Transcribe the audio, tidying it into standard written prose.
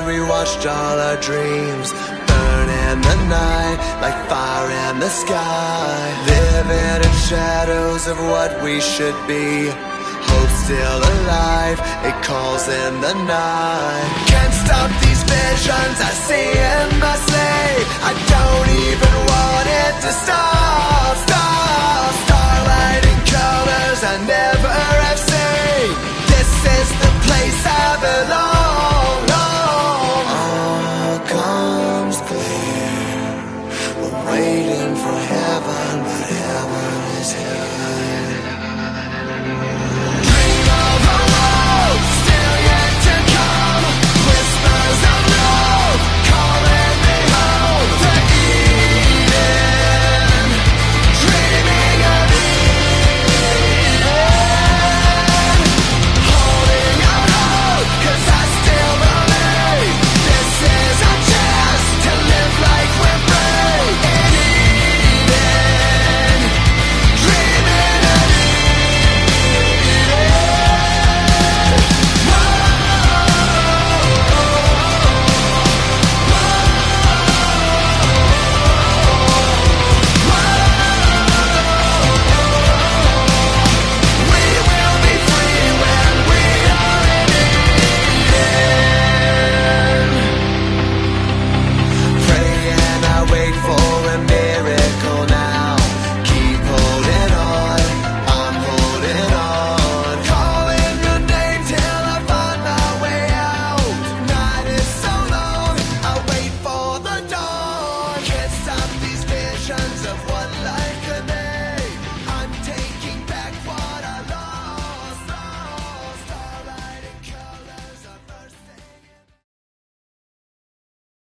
we watched all our dreams burn in the night like fire in the sky. Living in shadows of what we should be. Hope still alive, it calls in the night. Can't stop these visions I see